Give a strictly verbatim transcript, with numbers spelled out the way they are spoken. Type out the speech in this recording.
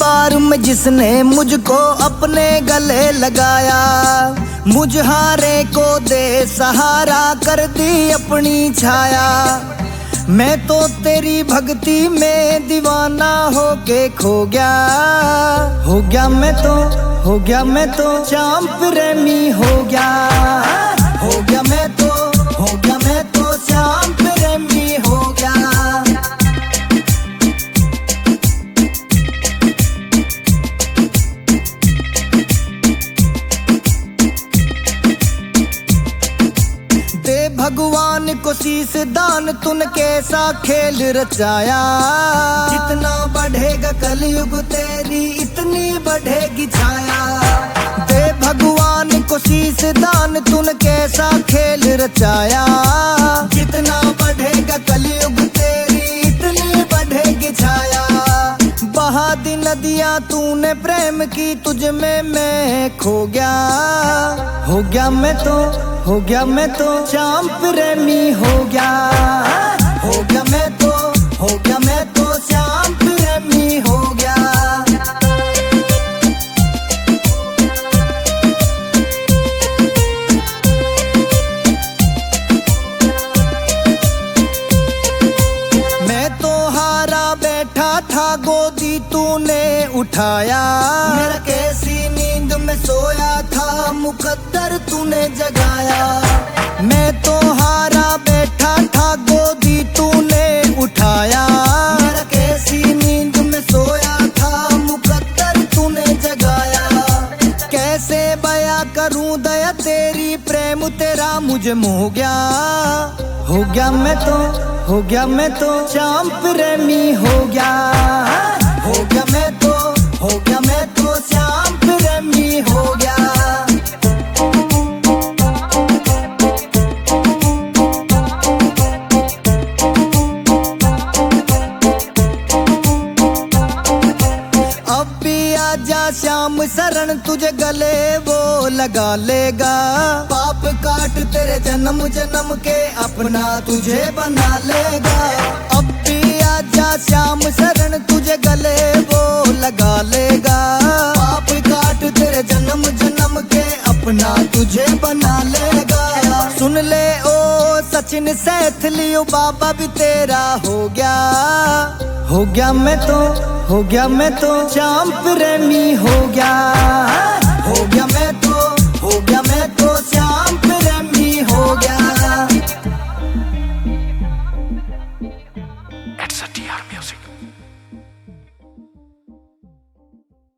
बार में जिसने मुझको अपने गले लगाया, मुझ हारे को दे सहारा कर दी अपनी छाया। मैं तो तेरी भक्ति में दीवाना होके खो गया, हो गया मैं तो, हो गया मैं तो श्याम प्रेमी हो गया, हो गया मैं तो, हो गया मैं तो श्याम प्रेमी हो गया। दे भगवान को शीश दान, तूने कैसा खेल रचाया। जितना बढ़ेगा कलयुग तेरी इतनी बढ़ेगी छाया। दे भगवान को शीश दान, तूने कैसा खेल रचाया। जितना बढ़ेगा कलयुग तेरी इतनी बढ़ेगी छाया। बहा दी नदियां तूने प्रेम की, तुझ में मैं खो गया, हो गया मैं तो, हो गया मैं तो श्याम प्रेमी हो गया, हो गया मैं तो, हो गया मैं तो श्याम प्रेमी हो गया। मैं तो हारा बैठा था, गोदी तूने उठाया। मेरा कैसी नींद में सोया था, मुकद्दर तूने जगाया। मैं तो हारा बैठा था, गोदी तूने उठाया। मेरा कैसी नींद में सोया था, मुकद्दर तूने जगाया। कैसे बया करूं दया तेरी, प्रेम तेरा मुझे मोह गया, हो गया मैं तो, हो गया मैं तो श्याम प्रेमी हो गया, हो गया मैं तो, हो गया मैं तो श्याम प्रेमी हो गया। अब भी आजा श्याम शरण, तुझे गले वो लगा लेगा। पाप काट तेरे जन्म जन्म के, अपना तुझे बना लेगा। अब भी आजा श्याम शरण, तुझे गले वो लगा लेगा। पाप काट तेरे जन्म जन्म के, अपना तुझे बना लेगा। सुन ले ओ सचिन सैथली, ओ बाबा भी तेरा हो गया, हो गया मैं तो, हो गया मैं तो श्याम प्रेमी हो गया, हो गया मैं तो।